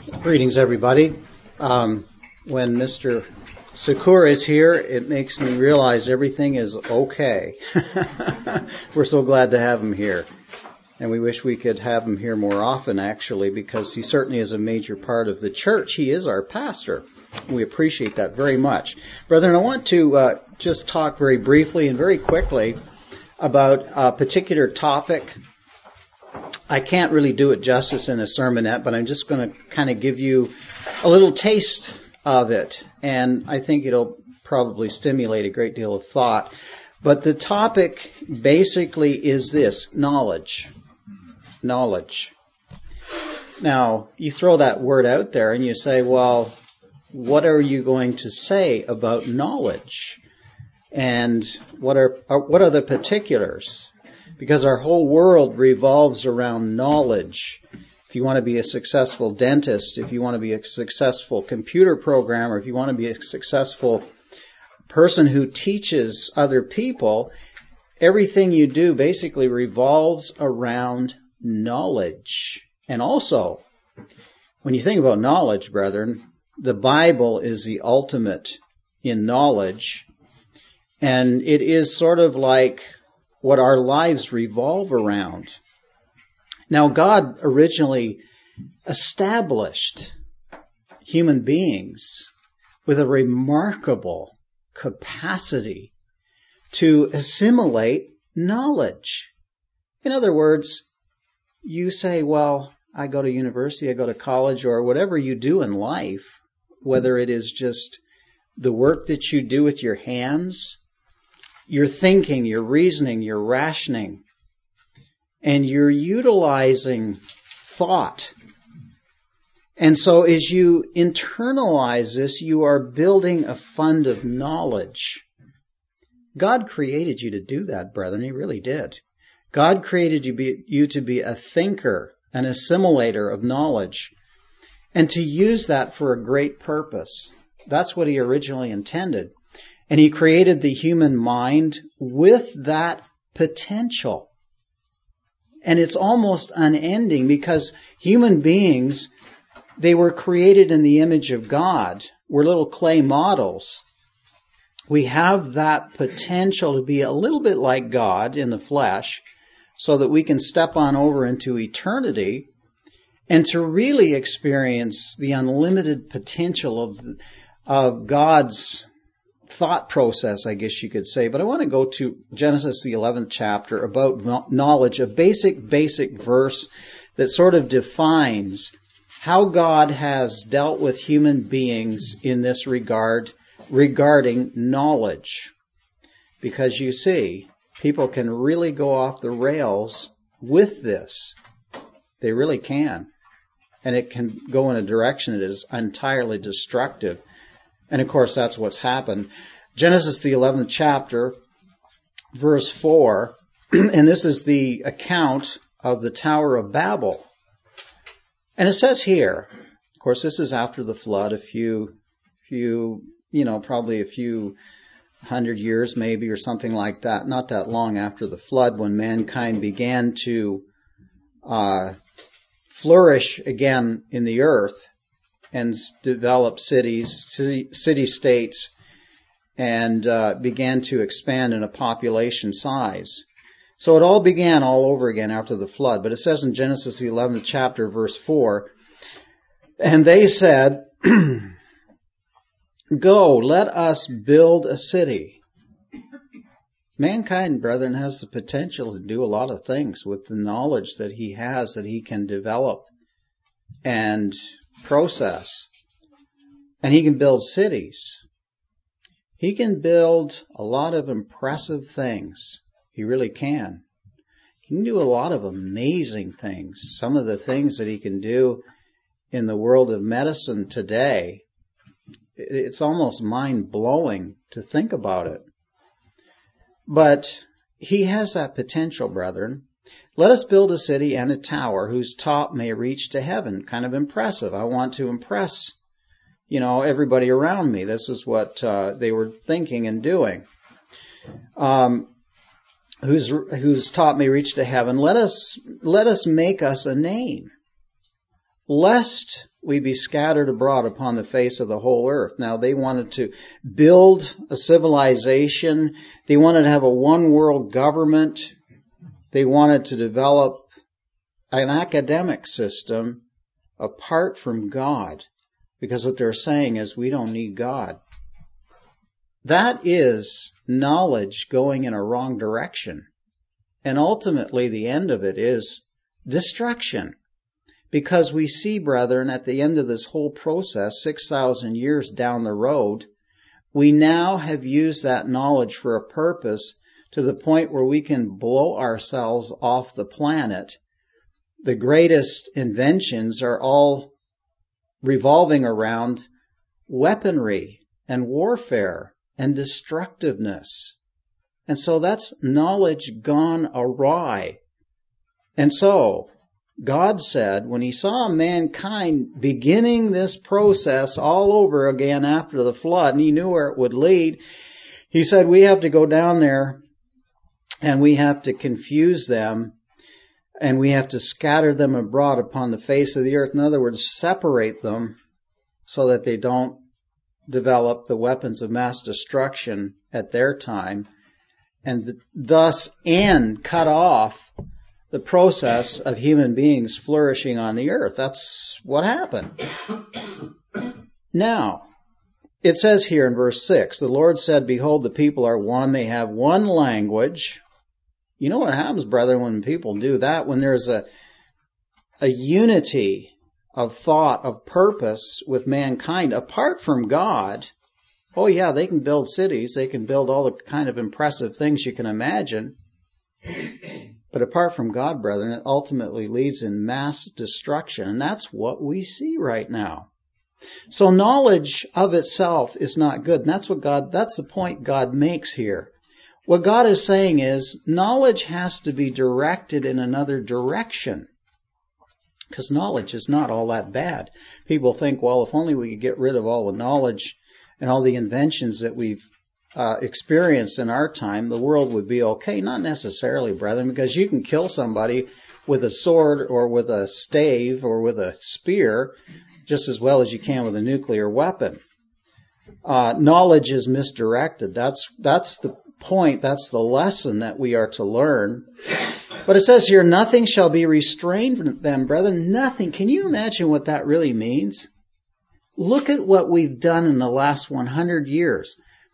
Greetings, everybody. When Mr. Sakura is here, it makes me realize everything is okay. We're so glad to have him here. And we wish we could have him here more often, actually, because he certainly is a major part of the church. He is our pastor. We appreciate that very much. Brethren, I want to just talk very briefly and very quickly about a particular topic. I can't really do it justice in a sermonette, but I'm just going to kind of give you a little taste of it, and I think it'll probably stimulate a great deal of thought. But the topic basically is this: knowledge. Knowledge. Now, you throw that word out there and you say, well, what are you going to say about knowledge? And what are the particulars? Because our whole world revolves around knowledge. If you want to be a successful dentist, if you want to be a successful computer programmer, if you want to be a successful person who teaches other people, everything you do basically revolves around knowledge. And also, when you think about knowledge, brethren, the Bible is the ultimate in knowledge. And it is sort of like what our lives revolve around. Now, God originally established human beings with a remarkable capacity to assimilate knowledge. In other words, you say, well, I go to university, I go to college, or whatever you do in life, whether it is just the work that you do with your hands, you're thinking, you're reasoning, you're rationing, and you're utilizing thought. And so as you internalize this, you are building a fund of knowledge. God created you to do that, brethren. He really did. God created you to be a thinker, an assimilator of knowledge, and to use that for a great purpose. That's what He originally intended. And He created the human mind with that potential. And it's almost unending because human beings, they were created in the image of God. We're little clay models. We have that potential to be a little bit like God in the flesh so that we can step on over into eternity and to really experience the unlimited potential of God's thought process, I guess you could say. But I want to go to Genesis, the 11th chapter, about knowledge, a basic verse that sort of defines how God has dealt with human beings in this regard, regarding knowledge. Because you see, people can really go off the rails with this. They really can. And it can go in a direction that is entirely destructive. And of course, that's what's happened. Genesis, the 11th chapter, verse 4, and this is the account of the Tower of Babel. And it says here, of course, this is after the flood, probably a few hundred years maybe or something like that, not that long after the flood, when mankind began to flourish again in the earth and develop city-states, and began to expand in a population size. So it all began all over again after the flood. But it says in Genesis, the 11th chapter, verse 4, and they said, go, let us build a city. Mankind, brethren, has the potential to do a lot of things with the knowledge that he has, that he can develop and process. And he can build cities. He can build a lot of impressive things. He really can. He can do a lot of amazing things. Some of the things that he can do in the world of medicine today, it's almost mind-blowing to think about it. But he has that potential, brethren. Let us build a city and a tower whose top may reach to heaven. Kind of impressive. I want to impress, everybody around me. This is what they were thinking and doing. Whose top may reach to heaven. Let us make us a name. lest we be scattered abroad upon the face of the whole earth. Now, they wanted to build a civilization. They wanted to have a one-world government. They wanted to develop an academic system apart from God, because what they're saying is we don't need God. That is knowledge going in a wrong direction. And ultimately, the end of it is destruction. Because we see, brethren, at the end of this whole process, 6,000 years down the road, we now have used that knowledge for a purpose to the point where we can blow ourselves off the planet. The greatest inventions are all revolving around weaponry and warfare and destructiveness. And so that's knowledge gone awry. And so God said, when he saw mankind beginning this process all over again after the flood, and he knew where it would lead, he said, we have to go down there and we have to confuse them and we have to scatter them abroad upon the face of the earth. In other words, separate them so that they don't develop the weapons of mass destruction at their time, and thus cut off the process of human beings flourishing on the earth. That's what happened. Now, it says here in verse 6, the Lord said, behold, the people are one. They have one language. You know what happens, brethren, when people do that? When there's a unity of thought, of purpose with mankind, apart from God, oh yeah, they can build cities. They can build all the kind of impressive things you can imagine. But apart from God, brethren, it ultimately leads in mass destruction. And that's what we see right now. So knowledge of itself is not good. And that's the point God makes here. What God is saying is knowledge has to be directed in another direction. Because knowledge is not all that bad. People think, well, if only we could get rid of all the knowledge and all the inventions that we've experienced in our time, the world would be okay. Not necessarily, brethren, because you can kill somebody with a sword or with a stave or with a spear just as well as you can with a nuclear weapon. Knowledge is misdirected. That's the point. That's the lesson that we are to learn. But it says here, nothing shall be restrained from them, brethren. Nothing. Can you imagine what that really means? Look at what we've done in the last 100 years.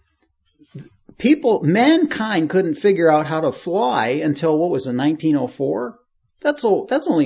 Mankind couldn't figure out how to fly until, 1904? That's only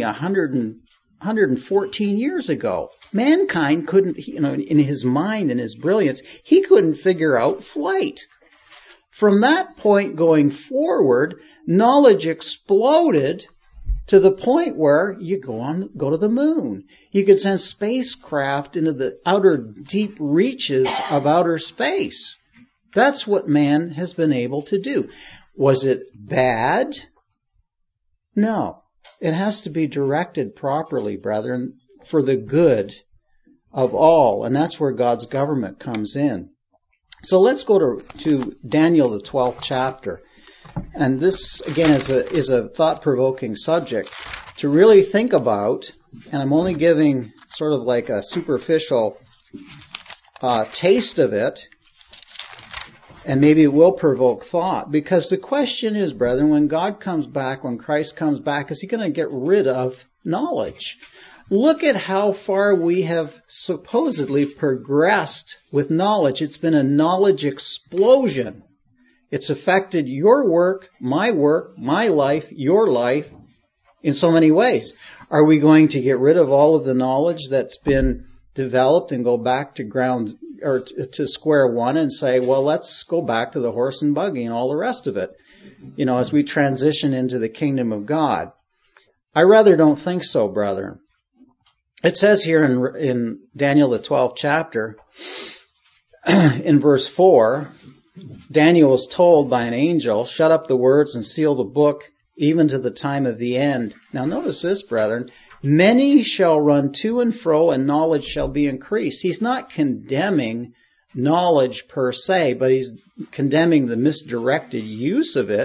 114 years ago. Mankind couldn't, in his mind and his brilliance, he couldn't figure out flight. From that point going forward, knowledge exploded to the point where you go to the moon. You could send spacecraft into the outer deep reaches of outer space. That's what man has been able to do. Was it bad? No. It has to be directed properly, brethren, for the good of all. And that's where God's government comes in. So let's go to Daniel, the 12th chapter. And this, again, is a thought-provoking subject to really think about. And I'm only giving sort of like a superficial taste of it. And maybe it will provoke thought. Because the question is, brethren, when God comes back, when Christ comes back, is he going to get rid of knowledge? Look at how far we have supposedly progressed with knowledge. It's been a knowledge explosion. It's affected your work, my life, your life in so many ways. Are we going to get rid of all of the knowledge that's been developed and go back to ground or to square one and say, well, let's go back to the horse and buggy and all the rest of it, as we transition into the kingdom of God? I rather don't think so, brethren. It says here in Daniel, the 12th chapter, in verse 4, Daniel was told by an angel, shut up the words and seal the book, even to the time of the end. Now notice this, brethren. Many shall run to and fro, and knowledge shall be increased. He's not condemning knowledge per se, but he's condemning the misdirected use of it,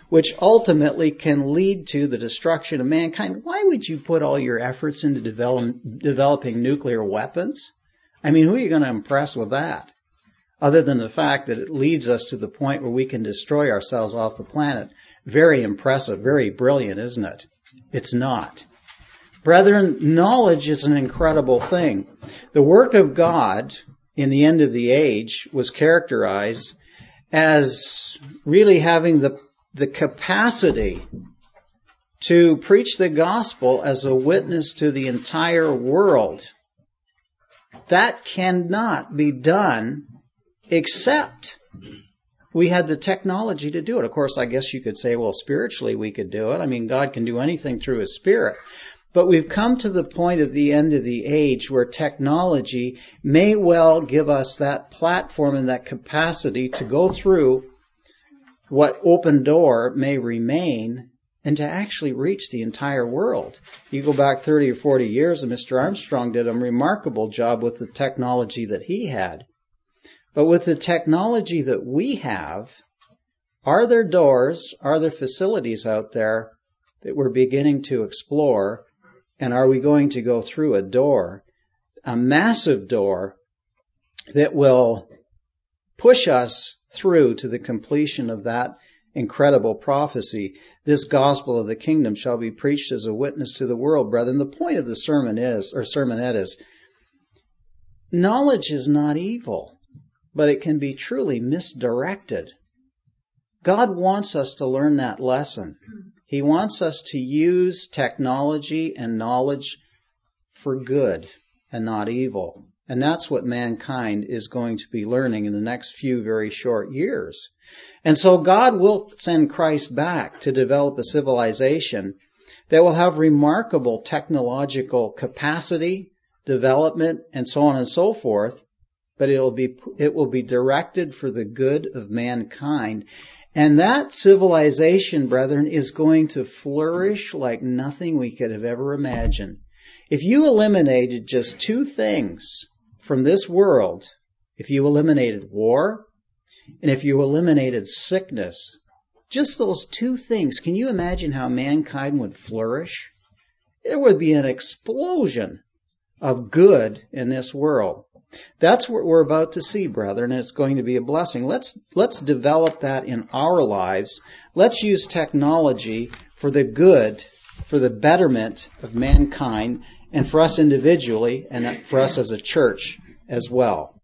which ultimately can lead to the destruction of mankind. Why would you put all your efforts into developing nuclear weapons? I mean, who are you going to impress with that? Other than the fact that it leads us to the point where we can destroy ourselves off the planet. Very impressive, very brilliant, isn't it? It's not. Brethren, knowledge is an incredible thing. The work of God in the end of the age was characterized as really having the capacity to preach the gospel as a witness to the entire world. That cannot be done except we had the technology to do it. Of course, I guess you could say, well, spiritually we could do it. I mean, God can do anything through His Spirit. But we've come to the point of the end of the age where technology may well give us that platform and that capacity to go through what open door may remain and to actually reach the entire world. You go back 30 or 40 years and Mr. Armstrong did a remarkable job with the technology that he had. But with the technology that we have, are there doors, are there facilities out there that we're beginning to explore? And are we going to go through a door, a massive door, that will push us through to the completion of that incredible prophecy? This gospel of the kingdom shall be preached as a witness to the world, brethren. The point of the sermonette is, knowledge is not evil, but it can be truly misdirected. God wants us to learn that lesson. He wants us to use technology and knowledge for good and not evil. And that's what mankind is going to be learning in the next few very short years. And so God will send Christ back to develop a civilization that will have remarkable technological capacity, development, and so on and so forth. But it will be directed for the good of mankind. And that civilization, brethren, is going to flourish like nothing we could have ever imagined. If you eliminated just two things from this world, if you eliminated war, and if you eliminated sickness, just those two things, can you imagine how mankind would flourish? There would be an explosion of good in this world. That's what we're about to see, brethren, and it's going to be a blessing. Let's develop that in our lives. Let's use technology for the good, for the betterment of mankind, and for us individually, and for us as a church as well.